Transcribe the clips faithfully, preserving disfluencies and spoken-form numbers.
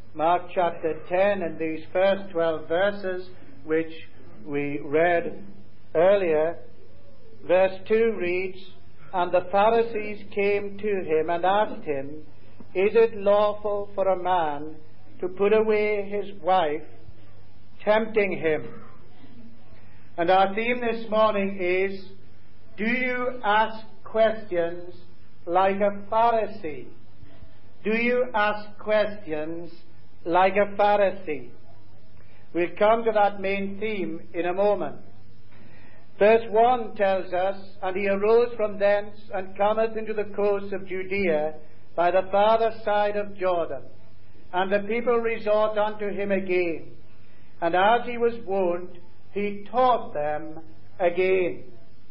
Mark chapter ten and these first twelve verses which we read earlier. Verse two reads, "And the Pharisees came to him and asked him, Is it lawful for a man to put away his wife?" tempting him. And our theme this morning is, do you ask questions like a Pharisee? Do you ask questions like a Pharisee? We'll come to that main theme in a moment. Verse one tells us, "And he arose from thence, and cometh into the coasts of Judea by the farther side of Jordan. And the people resort unto him again. And as he was wont, he taught them again."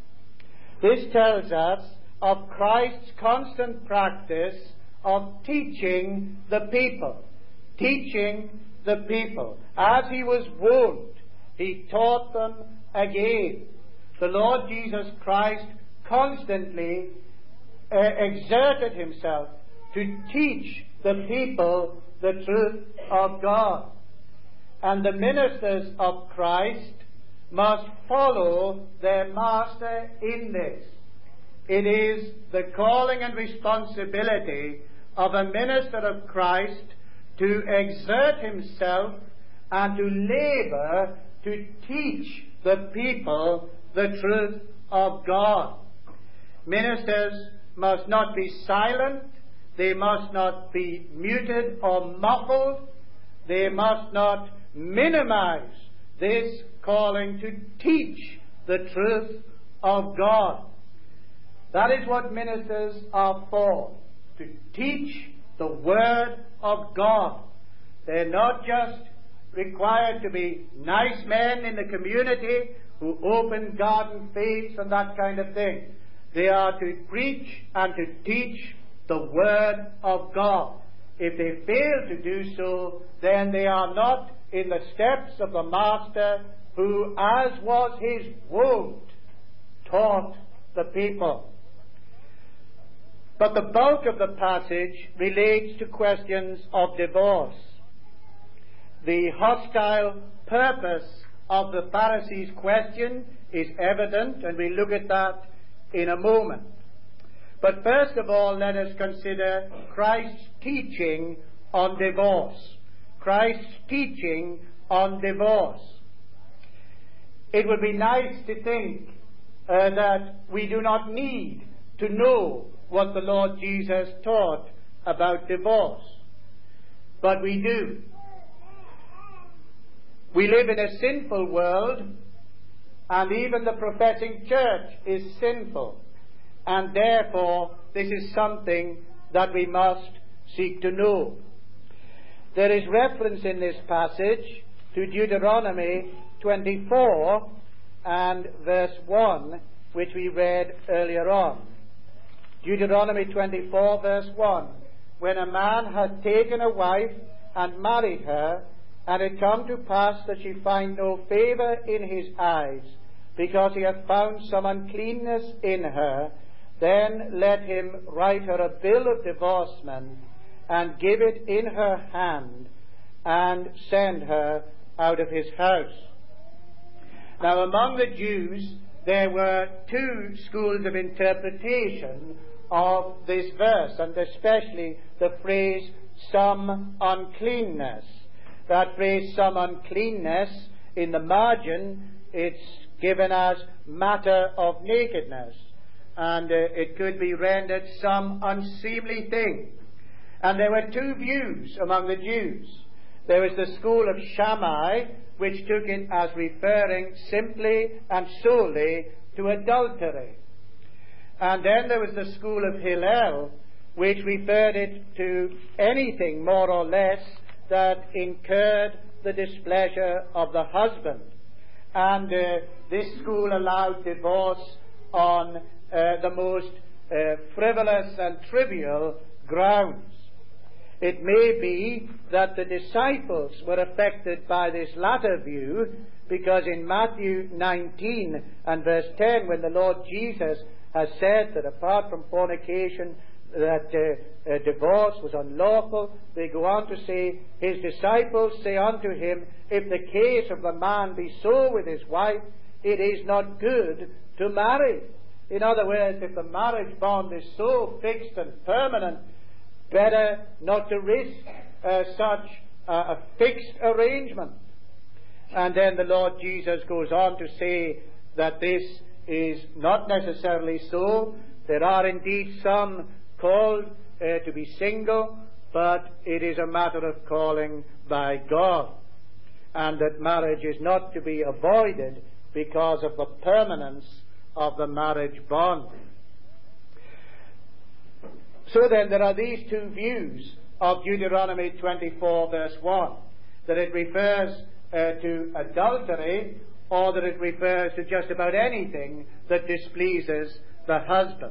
This tells us of Christ's constant practice of teaching the people. Teaching the people. As he was wont, he taught them again. The Lord Jesus Christ constantly uh, exerted himself to teach the people the truth of God. And the ministers of Christ must follow their master in this. It is the calling and responsibility of a minister of Christ to exert himself and to labor to teach the people the truth of God. Ministers must not be silent. They must not be muted or muffled. They must not minimize this calling to teach the truth of God. That is what ministers are for, to teach the Word of God. They're not just required to be nice men in the community who open garden fetes and that kind of thing. They are to preach and to teach the Word of God. If they fail to do so, then they are not in the steps of the Master who, as was his wont, taught the people. But the bulk of the passage relates to questions of divorce. The hostile purpose of the Pharisees' question is evident, and we'll look at that in a moment. But first of all, let us consider Christ's teaching on divorce. Christ's teaching on divorce. It would be nice to think uh, that we do not need to know what the Lord Jesus taught about divorce. But we do. We live in a sinful world, and even the professing church is sinful. And therefore, this is something that we must seek to know. There is reference in this passage to Deuteronomy twenty-four and verse one, which we read earlier on. Deuteronomy twenty-four verse one. "When a man hath taken a wife and married her, and it come to pass that she find no favour in his eyes, because he hath found some uncleanness in her, then let him write her a bill of divorcement, and give it in her hand, and send her out of his house." Now, among the Jews, there were two schools of interpretation of this verse, and especially the phrase, "some uncleanness." That phrase, "some uncleanness," in the margin, it's given as matter of nakedness. And uh, it could be rendered "some unseemly thing." And there were two views among the Jews. There was the school of Shammai, which took it as referring simply and solely to adultery. And then there was the school of Hillel, which referred it to anything more or less that incurred the displeasure of the husband. And uh, this school allowed divorce on uh, the most uh, frivolous and trivial grounds. It may be that the disciples were affected by this latter view, because in Matthew nineteen and verse ten, when the Lord Jesus has said that apart from fornication that uh, uh, divorce was unlawful, they go on to say, his disciples say unto him, if the case of the man be so with his wife, it is not good to marry. In other words, if the marriage bond is so fixed and permanent, better not to risk uh, such uh, a fixed arrangement. And then the Lord Jesus goes on to say that this is not necessarily so. There are indeed some called uh, to be single, but it is a matter of calling by God, and that marriage is not to be avoided because of the permanence of the marriage bond. So then there are these two views of Deuteronomy twenty-four verse one, that it refers uh, to adultery, or that it refers to just about anything that displeases the husband.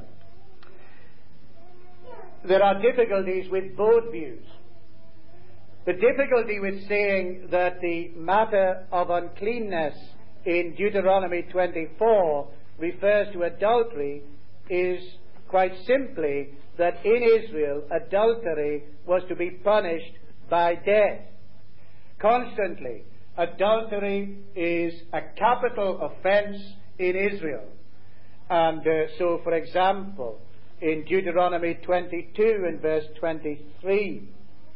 There are difficulties with both views. The difficulty with saying that the matter of uncleanness in Deuteronomy twenty-four refers to adultery is quite simply that in Israel adultery was to be punished by death. Constantly, adultery is a capital offense in Israel. And uh, so, for example, in Deuteronomy twenty-two and verse twenty-three,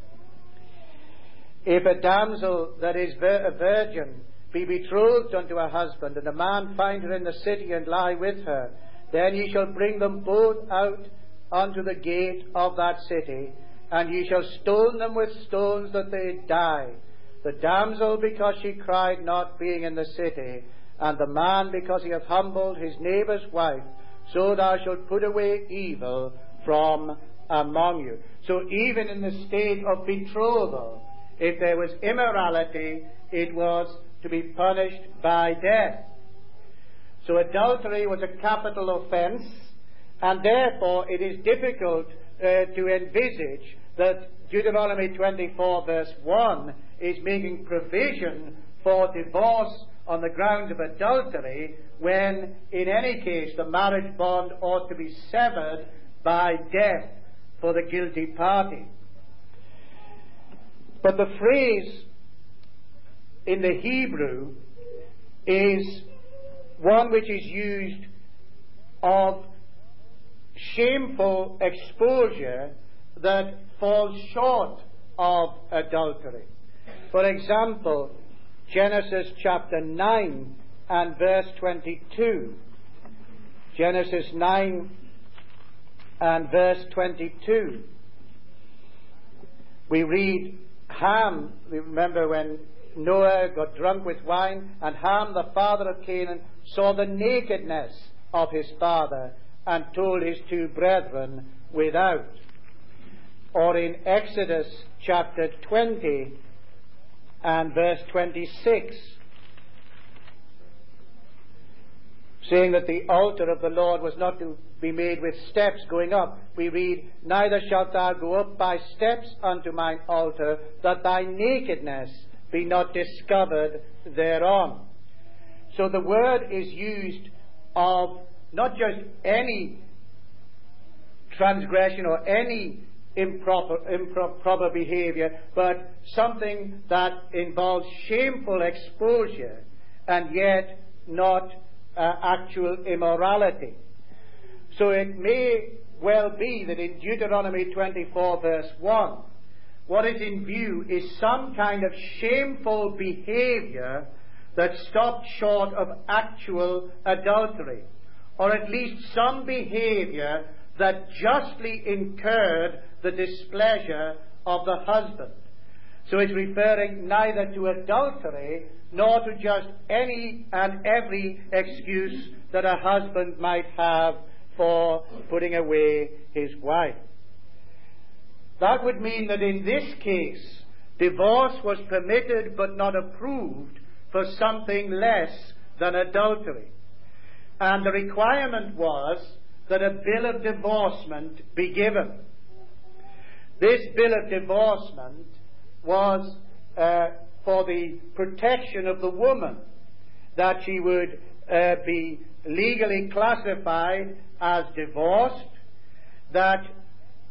if a damsel that is vir- a virgin be betrothed unto a husband, and a man find her in the city and lie with her, then ye shall bring them both out unto the gate of that city, and ye shall stone them with stones that they die. The damsel because she cried not, being in the city, and the man because he hath humbled his neighbour's wife. So thou shalt put away evil from among you. So even in the state of betrothal, if there was immorality, it was to be punished by death. So adultery was a capital offense, and therefore it is difficult uh, to envisage that Deuteronomy twenty-four verse one is making provision for divorce on the grounds of adultery, when in any case the marriage bond ought to be severed by death for the guilty party. But the phrase in the Hebrew is one which is used of shameful exposure that falls short of adultery. For example, Genesis chapter nine and verse twenty-two. Genesis nine and verse twenty-two. We read, Ham, we remember when Noah got drunk with wine, and Ham, the father of Canaan, saw the nakedness of his father, and told his two brethren without. Or in Exodus chapter twenty and verse twenty-six, saying that the altar of the Lord was not to be made with steps going up, we read, neither shalt thou go up by steps unto mine altar, that thy nakedness be not discovered thereon. So the word is used of not just any transgression or any improper, improper behavior, but something that involves shameful exposure and yet not uh, actual immorality. So it may well be that in Deuteronomy twenty-four verse one, what is in view is some kind of shameful behavior that stopped short of actual adultery, or at least some behavior that justly incurred the displeasure of the husband. So it's referring neither to adultery nor to just any and every excuse that a husband might have for putting away his wife. That would mean that in this case, divorce was permitted but not approved for something less than adultery. And the requirement was that a bill of divorcement be given. This bill of divorcement was uh, for the protection of the woman, that she would uh, be legally classified as divorced, that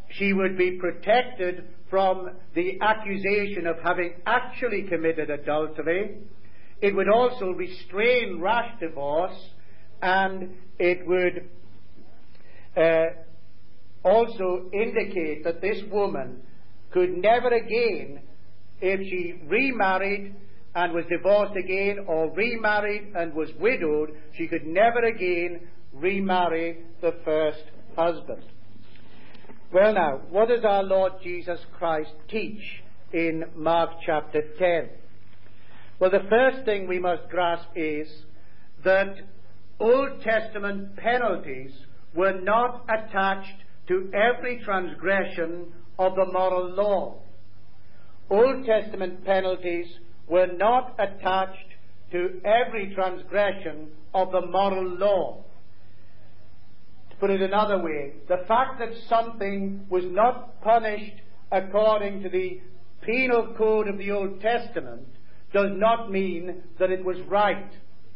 she would be protected from the accusation of having actually committed adultery. It would also restrain rash divorce, and it would uh, also indicate that this woman could never again, if she remarried and was divorced again, or remarried and was widowed, she could never again remarry the first husband. Well now, what does our Lord Jesus Christ teach in Mark chapter ten? Well, the first thing we must grasp is that Old Testament penalties were not attached to every transgression of the moral law. Old Testament penalties were not attached to every transgression of the moral law. To put it another way, the fact that something was not punished according to the penal code of the Old Testament does not mean that it was right.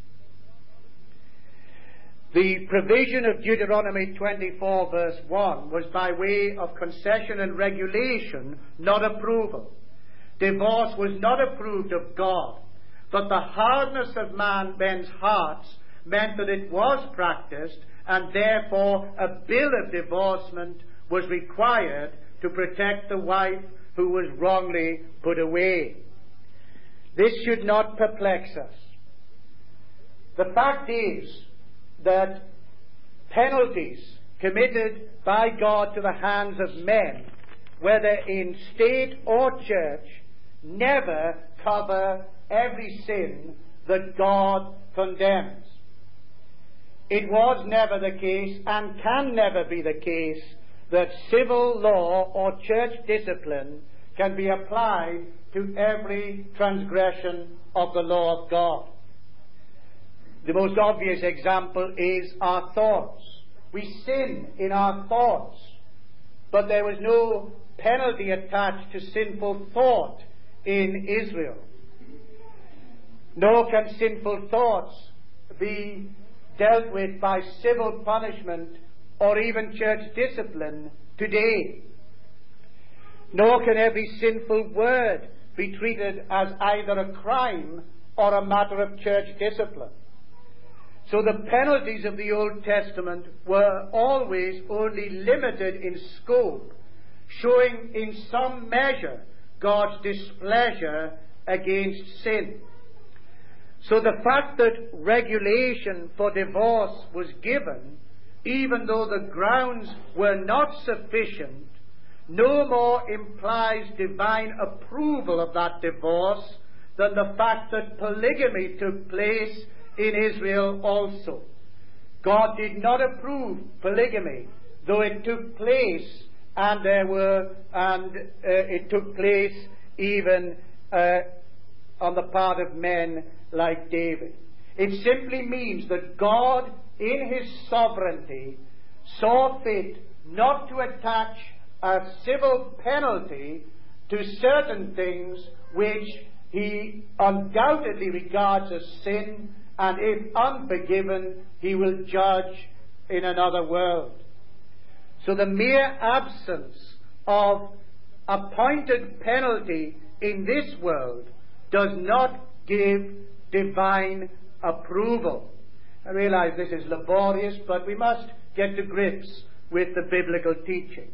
The provision of Deuteronomy twenty-four verse one was by way of concession and regulation, not approval. Divorce was not approved of God, but the hardness of man, men's hearts meant that it was practiced, and therefore a bill of divorcement was required to protect the wife who was wrongly put away. This should not perplex us. The fact is that penalties committed by God to the hands of men, whether in state or church, never cover every sin that God condemns. It was never the case, and can never be the case, that civil law or church discipline can be applied to every transgression of the law of God. The most obvious example is our thoughts. We sin in our thoughts, but there was no penalty attached to sinful thought in Israel. Nor can sinful thoughts be dealt with by civil punishment or even church discipline today. Nor can every sinful word be treated as either a crime or a matter of church discipline. So the penalties of the Old Testament were always only limited in scope, showing in some measure God's displeasure against sin. So the fact that regulation for divorce was given, even though the grounds were not sufficient, no more implies divine approval of that divorce than the fact that polygamy took place in Israel also. God did not approve polygamy, though it took place, and there were, and uh, it took place even uh, on the part of men like David. It simply means that God, in His sovereignty, saw fit not to attach a civil penalty to certain things which He undoubtedly regards as sin, and if unforgiven, He will judge in another world. So the mere absence of appointed penalty in this world does not give divine approval. I realize this is laborious, but we must get to grips with the biblical teaching.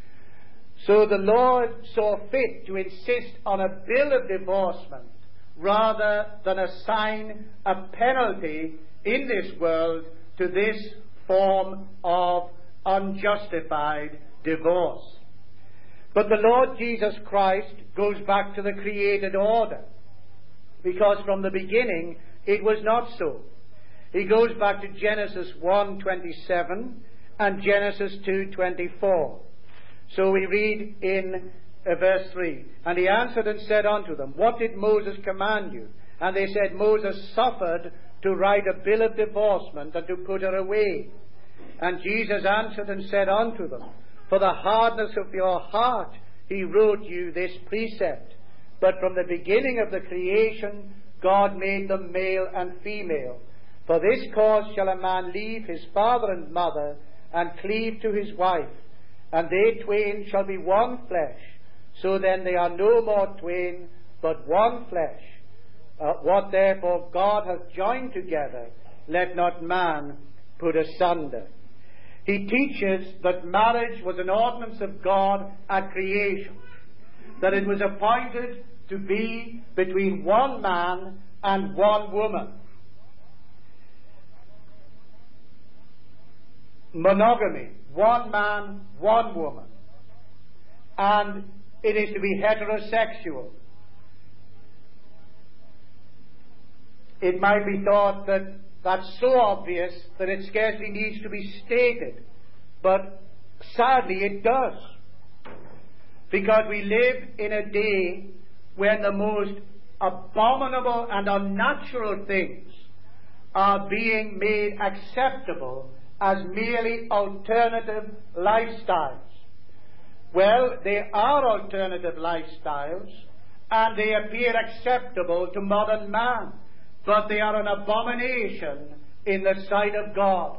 So the Lord saw fit to insist on a bill of divorcement rather than assign a penalty in this world to this form of unjustified divorce. But the Lord Jesus Christ goes back to the created order, because from the beginning it was not so. He goes back to Genesis one twenty-seven and Genesis two twenty-four. So we read in uh, verse three, "And he answered and said unto them, What did Moses command you? And they said, Moses suffered to write a bill of divorcement and to put her away. And Jesus answered and said unto them, For the hardness of your heart he wrote you this precept. But from the beginning of the creation God made them male and female. For this cause shall a man leave his father and mother, and cleave to his wife, and they twain shall be one flesh. So then they are no more twain, but one flesh. Uh, what therefore God hath joined together, let not man put asunder. He teaches that marriage was an ordinance of God at creation, that it was appointed to be between one man and one woman. Monogamy, one man, one woman. And it is to be heterosexual. It might be thought that that's so obvious that it scarcely needs to be stated. But sadly it does. Because we live in a day when the most abominable and unnatural things are being made acceptable as merely alternative lifestyles. Well, they are alternative lifestyles, and they appear acceptable to modern man, but they are an abomination in the sight of God.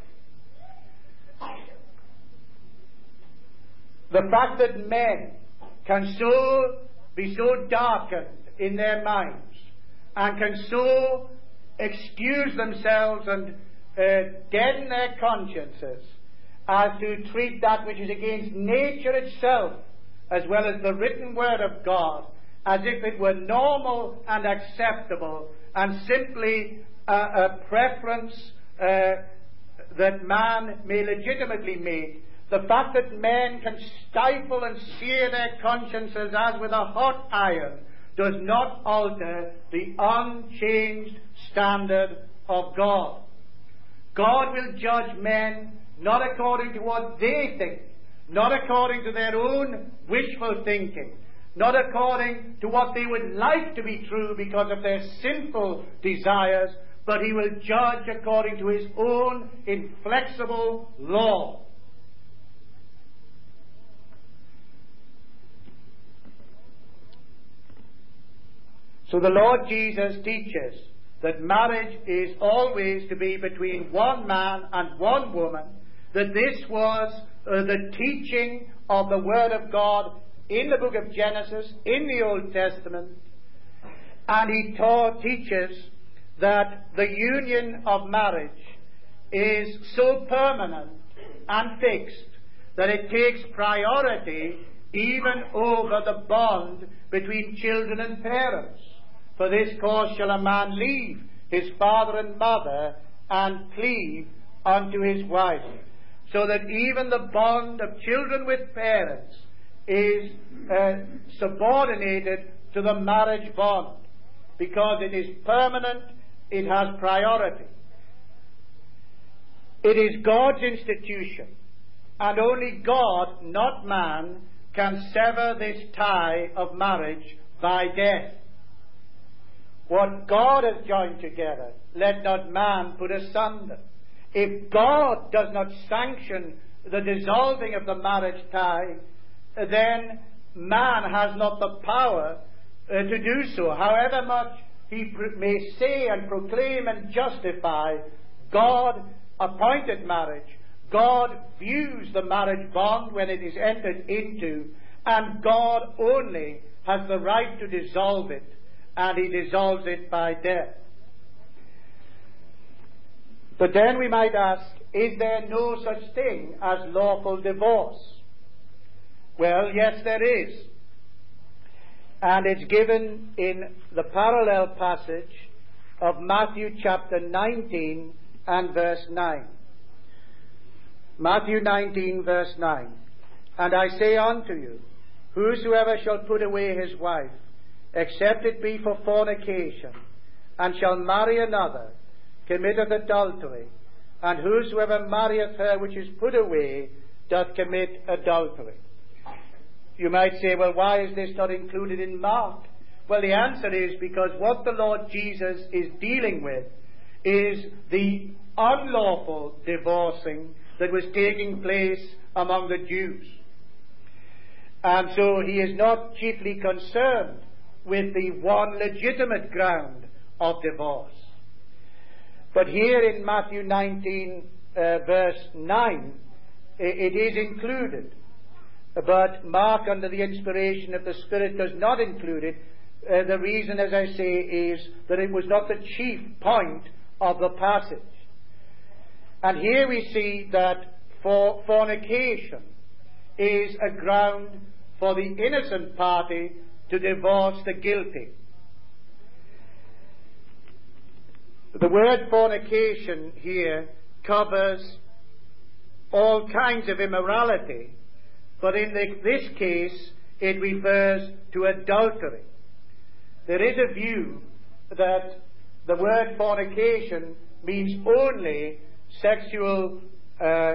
The fact that men can so be so darkened in their minds and can so excuse themselves and uh, deaden their consciences as to treat that which is against nature itself, as well as the written word of God, as if it were normal and acceptable and simply a, a preference uh, that man may legitimately make. The fact that men can stifle and sear their consciences as with a hot iron does not alter the unchanged standard of God. God will judge men not according to what they think, not according to their own wishful thinking, not according to what they would like to be true because of their sinful desires, but He will judge according to His own inflexible law. So the Lord Jesus teaches that marriage is always to be between one man and one woman, that this was uh, the teaching of the Word of God in the book of Genesis, in the Old Testament, and He taught, teaches that the union of marriage is so permanent and fixed that it takes priority even over the bond between children and parents. For this cause shall a man leave his father and mother and cleave unto his wife. So that even the bond of children with parents is uh, subordinated to the marriage bond. Because it is permanent, it has priority. It is God's institution. And only God, not man, can sever this tie of marriage by death. What God has joined together, let not man put asunder. If God does not sanction the dissolving of the marriage tie, then man has not the power uh, to do so. However much he pr- may say and proclaim and justify, God appointed marriage. God views the marriage bond when it is entered into, and God only has the right to dissolve it. And He dissolves it by death. But then we might ask, is there no such thing as lawful divorce? Well, yes, there is. And it's given in the parallel passage of Matthew chapter nineteen and verse nine. Matthew nineteen, verse nine. And I say unto you, whosoever shall put away his wife, except it be for fornication, and shall marry another, committeth adultery. And whosoever marrieth her which is put away, doth commit adultery. You might say, well, why is this not included in Mark? Well, the answer is because what the Lord Jesus is dealing with is the unlawful divorcing that was taking place among the Jews. And so He is not chiefly concerned with the one legitimate ground of divorce. But here in Matthew nineteen, uh, verse nine, it is included. But Mark, under the inspiration of the Spirit, does not include it. Uh, the reason, as I say, is that it was not the chief point of the passage. And here we see that for fornication is a ground for the innocent party to divorce the guilty. The word fornication here covers all kinds of immorality, but in the, this case it refers to adultery. There is a view that the word fornication means only sexual uh,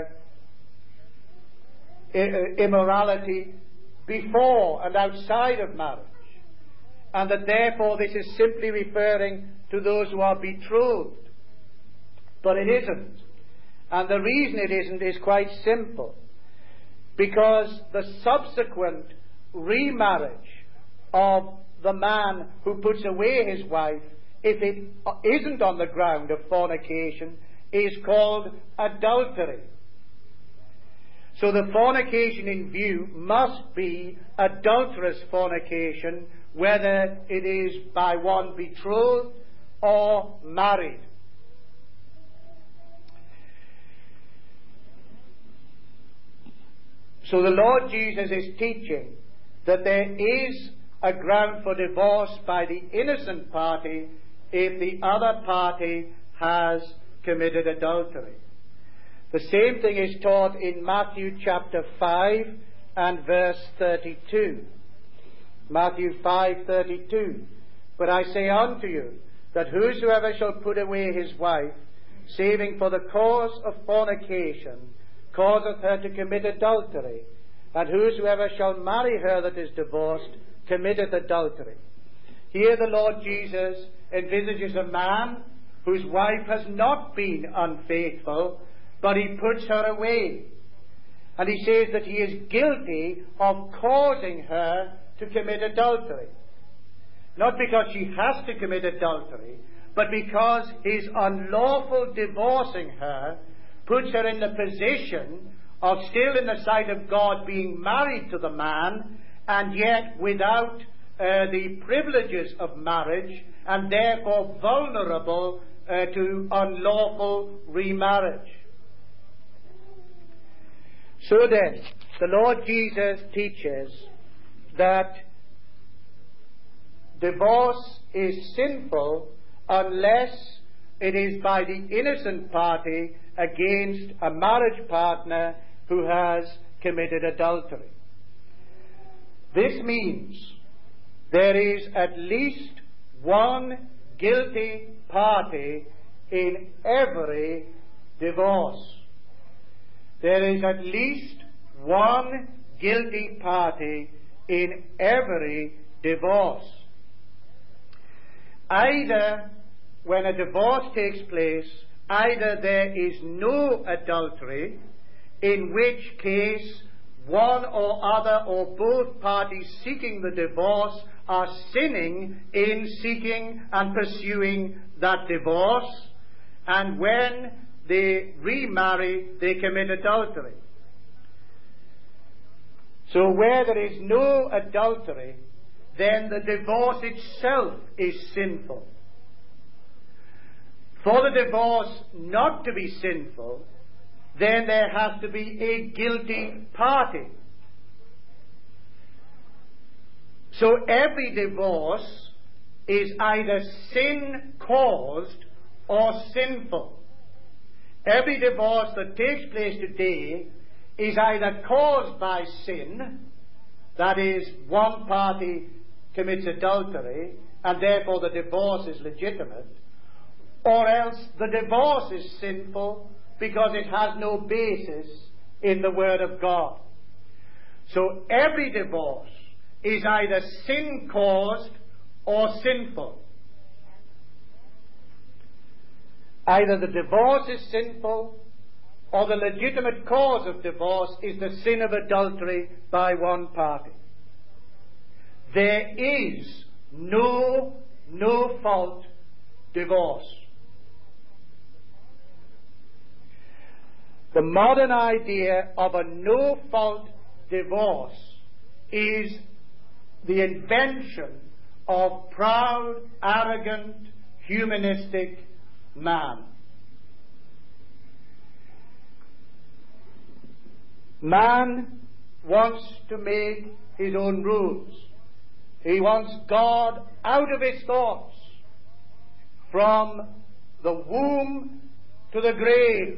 immorality before and outside of marriage, and that therefore this is simply referring to those who are betrothed. But it isn't. And the reason it isn't is quite simple. Because the subsequent remarriage of the man who puts away his wife, if it isn't on the ground of fornication, is called adultery. So the fornication in view must be adulterous fornication, whether it is by one betrothed or married. So the Lord Jesus is teaching that there is a ground for divorce by the innocent party if the other party has committed adultery. The same thing is taught in Matthew chapter five and verse thirty-two. Matthew five thirty-two. But I say unto you, that whosoever shall put away his wife, saving for the cause of fornication, causeth her to commit adultery, and whosoever shall marry her that is divorced, committeth adultery. Here the Lord Jesus envisages a man whose wife has not been unfaithful, but he puts her away. And he says that he is guilty of causing her to commit adultery. Not because she has to commit adultery, but because his unlawful divorcing her puts her in the position of still in the sight of God being married to the man, and yet without uh, the privileges of marriage, and therefore vulnerable uh, to unlawful remarriage. So then, the Lord Jesus teaches that divorce is sinful unless it is by the innocent party against a marriage partner who has committed adultery. This means there is at least one guilty party in every divorce. There is at least one guilty party in every divorce. Either when a divorce takes place, either there is no adultery, in which case one or other or both parties seeking the divorce are sinning in seeking and pursuing that divorce, and when they remarry, they commit adultery. So where there is no adultery, then the divorce itself is sinful. For the divorce not to be sinful, then there has to be a guilty party. So every divorce is either sin-caused or sinful. Every divorce that takes place today is either caused by sin, that is, one party commits adultery, and therefore the divorce is legitimate, or else the divorce is sinful because it has no basis in the Word of God. So every divorce is either sin-caused or sinful. Either the divorce is sinful, or the legitimate cause of divorce is the sin of adultery by one party. There is no, no fault divorce. The modern idea of a no-fault divorce is the invention of proud, arrogant, humanistic man. Man wants to make his own rules. He wants God out of his thoughts, from the womb to the grave.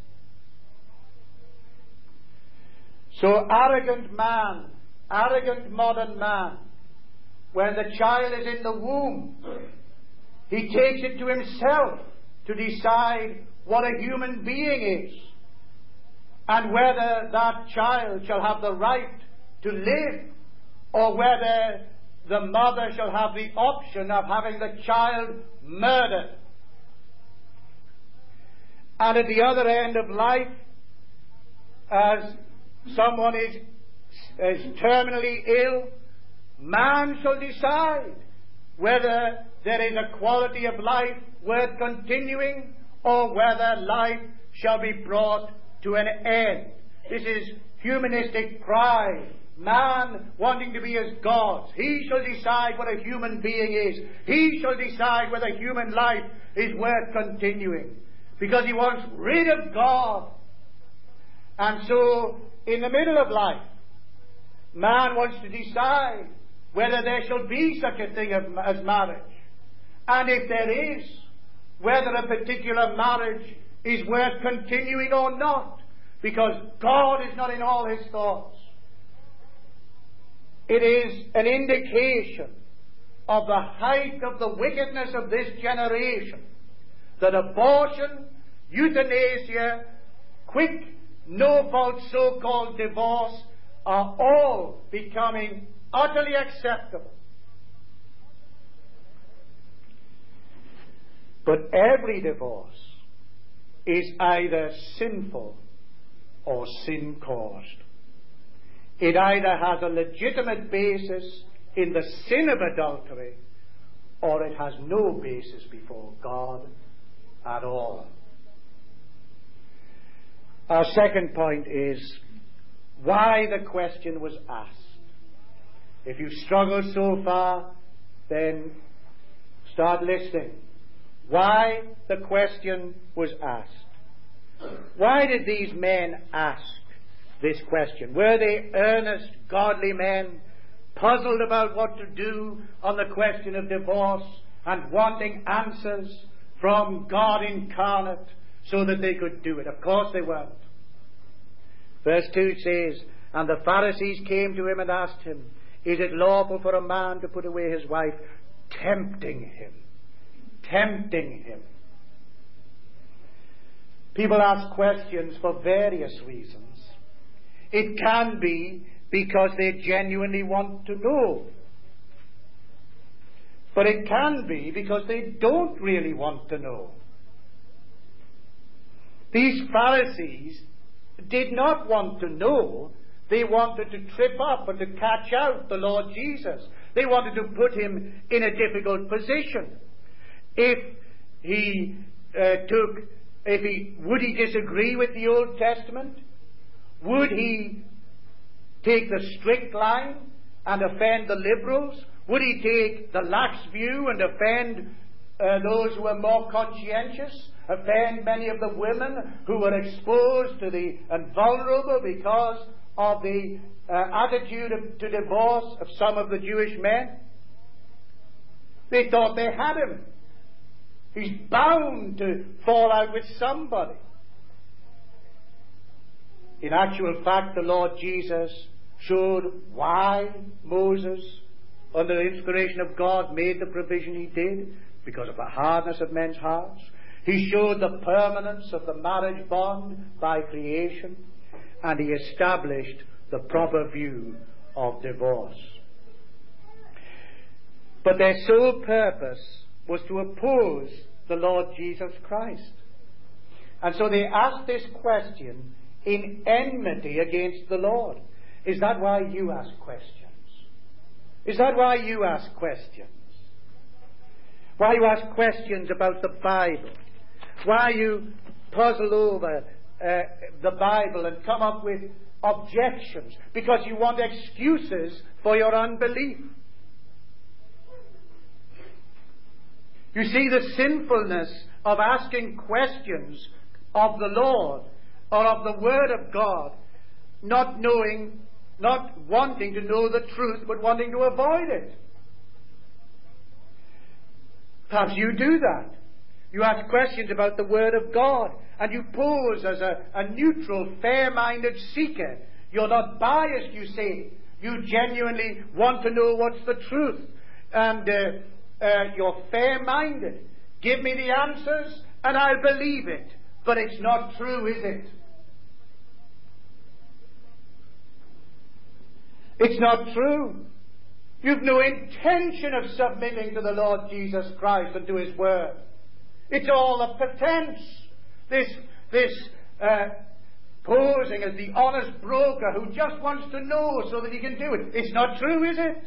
So arrogant man, arrogant modern man, when the child is in the womb, he takes it to himself to decide what a human being is, and whether that child shall have the right to live, or whether the mother shall have the option of having the child murdered. And at the other end of life, as someone is, is terminally ill, man shall decide whether there is a quality of life worth continuing, or whether life shall be brought to an end. This is humanistic pride. Man wanting to be as gods. He shall decide what a human being is. He shall decide whether human life is worth continuing, because he wants rid of God. And so, in the middle of life, man wants to decide whether there shall be such a thing as marriage. And if there is, whether a particular marriage is worth continuing or not, because God is not in all his thoughts. It is an indication of the height of the wickedness of this generation that abortion, euthanasia, quick, no-fault so-called divorce are all becoming utterly acceptable. But every divorce is either sinful or sin-caused. It either has a legitimate basis in the sin of adultery, or it has no basis before God at all. Our second point is why the question was asked. If you've struggled so far, then start listening. Why the question was asked. Why did these men ask this question? Were they earnest, godly men, puzzled about what to do on the question of divorce, and wanting answers from God incarnate so that they could do it? Of course they weren't. Verse two says, and the Pharisees came to him and asked him, is it lawful for a man to put away his wife? Tempting him. Tempting him. People ask questions for various reasons. It can be because they genuinely want to know. But it can be because they don't really want to know. These Pharisees did not want to know. They wanted to trip up and to catch out the Lord Jesus. They wanted to put him in a difficult position. If he uh, took, if he, would he disagree with the Old Testament? Would he take the strict line and offend the liberals? Would he take the lax view and offend uh, those who are more conscientious? Offend many of the women who were exposed to the and vulnerable because of the uh, attitude of, to divorce of some of the Jewish men? They thought they had him. He's bound to fall out with somebody. In actual fact, the Lord Jesus showed why Moses, under the inspiration of God, made the provision he did, because of the hardness of men's hearts. He showed the permanence of the marriage bond by creation, and he established the proper view of divorce. But their sole purpose was to oppose the Lord Jesus Christ. And so they asked this question in enmity against the Lord. Is that why you ask questions? Is that why you ask questions? Why you ask questions about the Bible? Why you puzzle over uh, the Bible and come up with objections because you want excuses for your unbelief. You see the sinfulness of asking questions of the Lord or of the Word of God, not knowing, not wanting to know the truth, but wanting to avoid it. Perhaps you do that. You ask questions about the Word of God, and you pose as a, a neutral, fair-minded seeker. You're not biased, you say. You genuinely want to know what's the truth. And uh, uh, you're fair-minded. Give me the answers, and I'll believe it. But it's not true, is it? It's not true. You've no intention of submitting to the Lord Jesus Christ and to His Word. It's all a pretense. This, this uh, posing as the honest broker who just wants to know so that he can do it. It's not true, is it?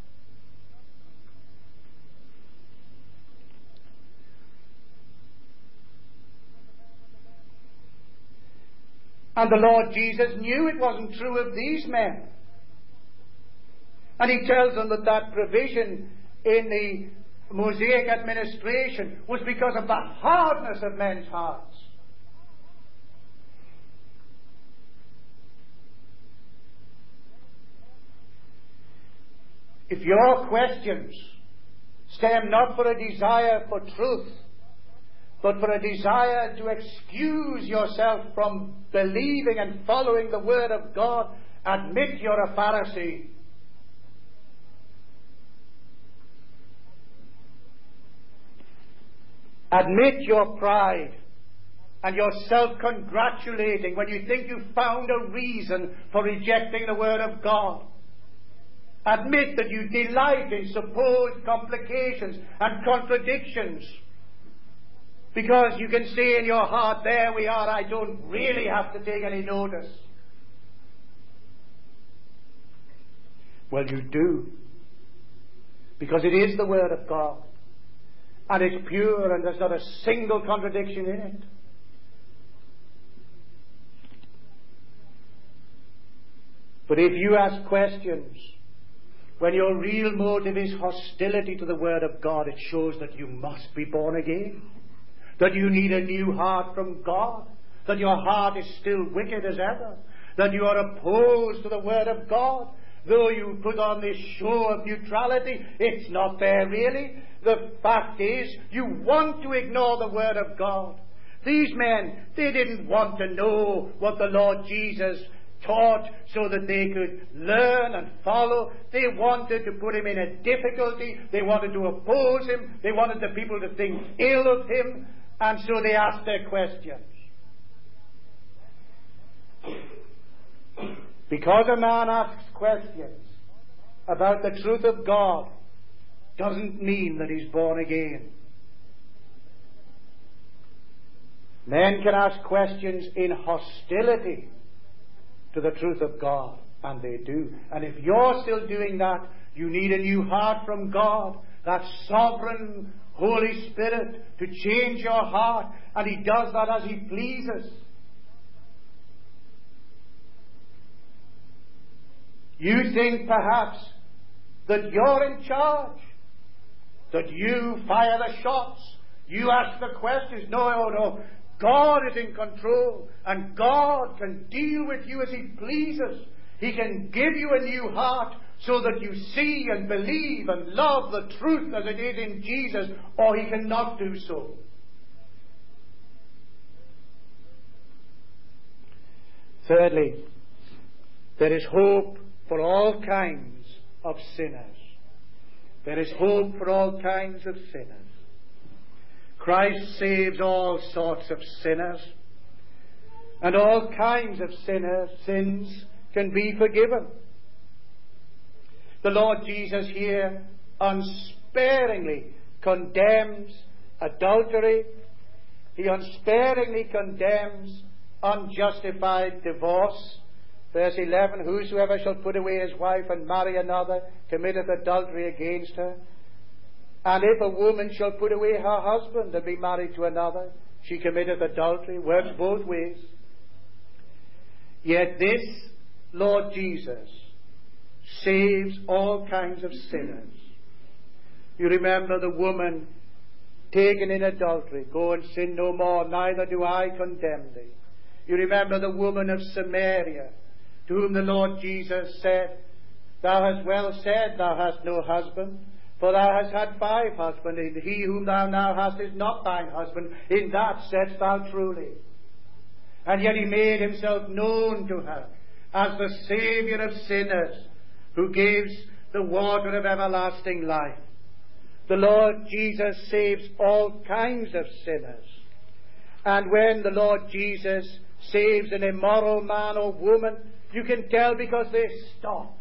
And the Lord Jesus knew it wasn't true of these men. And He tells them that that provision in the Mosaic administration was because of the hardness of men's hearts. If your questions stem not for a desire for truth, but for a desire to excuse yourself from believing and following the Word of God, admit you're a Pharisee. Admit your pride and your self-congratulating when you think you've found a reason for rejecting the Word of God. Admit that you delight in supposed complications and contradictions, because you can say in your heart, there we are, I don't really have to take any notice. Well, you do, because it is the Word of God. And it's pure, and there's not a single contradiction in it. But if you ask questions when your real motive is hostility to the Word of God, it shows that you must be born again, that you need a new heart from God, that your heart is still wicked as ever, that you are opposed to the Word of God. Though you put on this show of neutrality, it's not there really. The fact is, you want to ignore the Word of God. These men, they didn't want to know what the Lord Jesus taught so that they could learn and follow. They wanted to put Him in a difficulty. They wanted to oppose Him. They wanted the people to think ill of Him. And so they asked their questions. Because a man asks questions about the truth of God doesn't mean that he's born again. Men can ask questions in hostility to the truth of God, and they do. And if you're still doing that, you need a new heart from God, that sovereign Holy Spirit, to change your heart, and He does that as He pleases. You think perhaps that you're in charge, that you fire the shots, you ask the questions. No, no, no. God is in control, and God can deal with you as He pleases. He can give you a new heart so that you see and believe and love the truth as it is in Jesus, or He cannot do so. Thirdly, there is hope for all kinds of sinners. There is hope for all kinds of sinners. Christ saves all sorts of sinners, and all kinds of sinners, sins can be forgiven. The Lord Jesus here unsparingly condemns adultery. He unsparingly condemns unjustified divorce. Verse eleven, whosoever shall put away his wife and marry another committeth adultery against her. And if a woman shall put away her husband and be married to another, she committeth adultery. Works both ways. Yet this Lord Jesus saves all kinds of sinners. You remember the woman taken in adultery. Go and sin no more, neither do I condemn thee. You remember the woman of Samaria, to whom the Lord Jesus said, Thou hast well said, thou hast no husband, for thou hast had five husbands, and he whom thou now hast is not thine husband. In that saidst thou truly. And yet he made himself known to her as the Saviour of sinners, who gives the water of everlasting life. The Lord Jesus saves all kinds of sinners. And when the Lord Jesus saves an immoral man or woman, you can tell because they stop.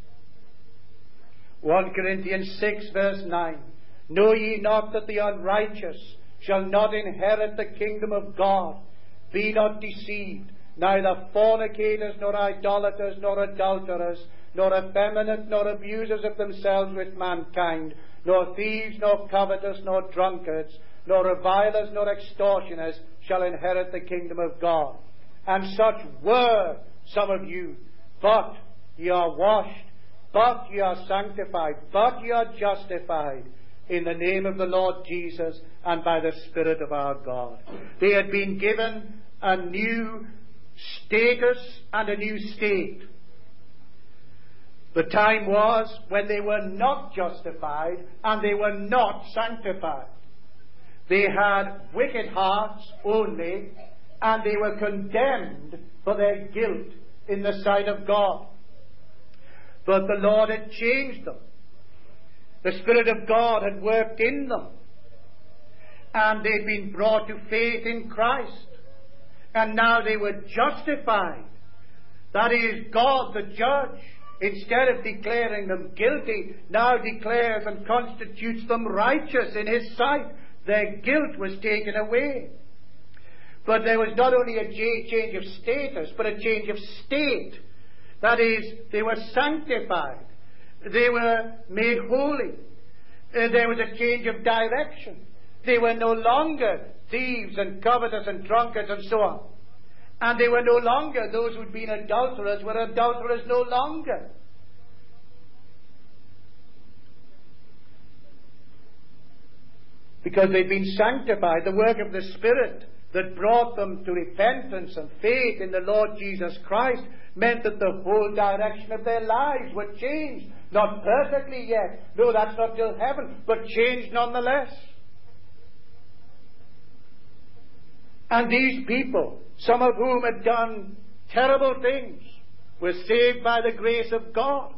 First Corinthians six verse nine. Know ye not that the unrighteous shall not inherit the kingdom of God? Be not deceived. Neither fornicators, nor idolaters, nor adulterers, nor effeminate, nor abusers of themselves with mankind, nor thieves, nor covetous, nor drunkards, nor revilers, nor extortioners shall inherit the kingdom of God. And such were some of you. But ye are washed, but ye are sanctified, but ye are justified in the name of the Lord Jesus and by the Spirit of our God. They had been given a new status and a new state. The time was when they were not justified and they were not sanctified. They had wicked hearts only, and they were condemned for their guilt in the sight of God. But the Lord had changed them. The Spirit of God had worked in them, and they'd been brought to faith in Christ. And now they were justified. That is, God the judge, instead of declaring them guilty, now declares and constitutes them righteous in His sight. Their guilt was taken away. But there was not only a change of status, but a change of state. That is, they were sanctified. They were made holy. Uh, there was a change of direction. They were no longer thieves and covetous and drunkards and so on. And they were no longer, those who'd been adulterers were adulterers no longer. Because they'd been sanctified. The work of the Spirit that brought them to repentance and faith in the Lord Jesus Christ meant that the whole direction of their lives were changed. Not perfectly yet. No, that's not till heaven, but changed nonetheless. And these people, some of whom had done terrible things, were saved by the grace of God.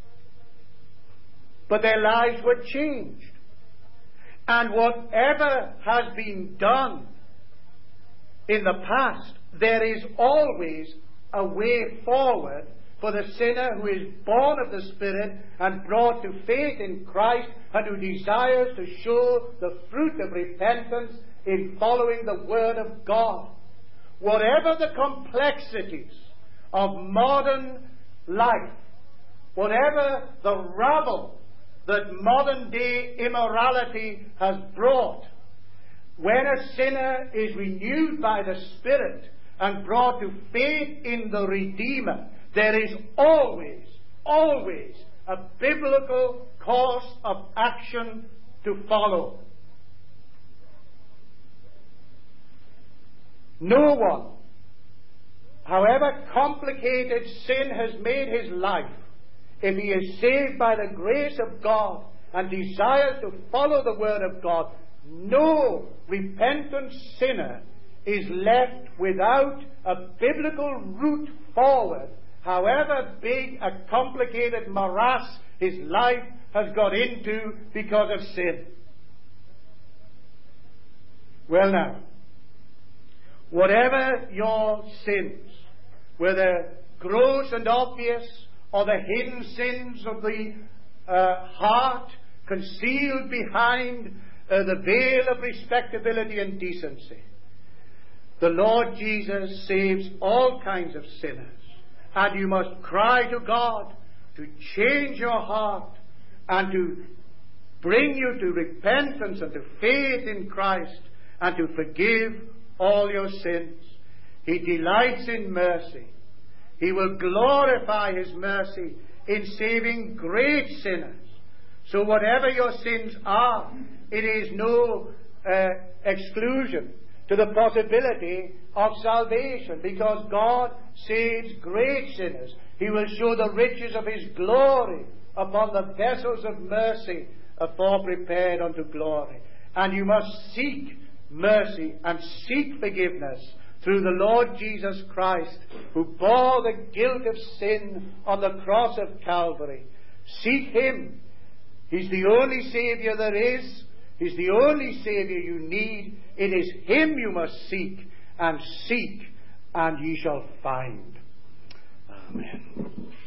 But their lives were changed. And whatever has been done in the past, there is always a way forward for the sinner who is born of the Spirit and brought to faith in Christ and who desires to show the fruit of repentance in following the Word of God. Whatever the complexities of modern life, whatever the rubble that modern day immorality has brought, when a sinner is renewed by the Spirit and brought to faith in the Redeemer, there is always, always a biblical course of action to follow. No one, however complicated sin has made his life, if he is saved by the grace of God and desires to follow the Word of God, no repentant sinner is left without a biblical route forward, however big a complicated morass his life has got into because of sin. Well now, whatever your sins, whether gross and obvious or the hidden sins of the uh, heart concealed behind uh, the veil of respectability and decency, the Lord Jesus saves all kinds of sinners. And you must cry to God to change your heart and to bring you to repentance and to faith in Christ and to forgive all your sins. He delights in mercy. He will glorify His mercy in saving great sinners. So whatever your sins are, it is no uh, exclusion to the possibility of salvation, because God saves great sinners. He will show the riches of His glory upon the vessels of mercy afore prepared unto glory. And you must seek mercy and seek forgiveness through the Lord Jesus Christ, who bore the guilt of sin on the cross of Calvary. Seek Him. He's the only Saviour there is. He's the only Saviour you need. It is Him you must seek, and seek, and ye shall find. Amen.